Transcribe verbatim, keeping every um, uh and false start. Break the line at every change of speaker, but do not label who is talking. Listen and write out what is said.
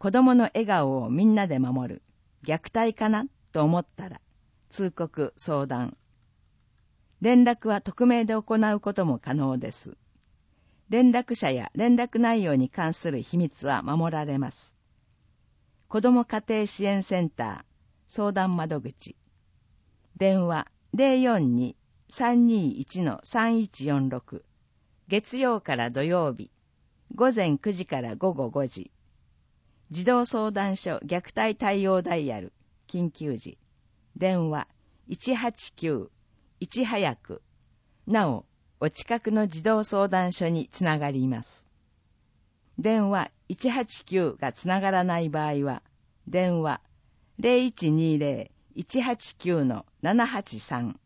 子供の笑顔をみんなで守る、虐待かなと思ったら、通告、相談。連絡は匿名で行うことも可能です。連絡者や連絡内容に関する秘密は守られます。子ども家庭支援センター相談窓口。電話 ゼロよんに さんにいち さんいちよんろく。月曜から土曜日、ごぜんくじからごごごじ。児童相談所虐待対応ダイヤル、緊急時。電話いちはちきゅう、いち早く。なお、お近くの児童相談所につながります。電話いちはちきゅうがつながらない場合は、電話 ゼロいちにゼロ いちはちきゅう ななはちさん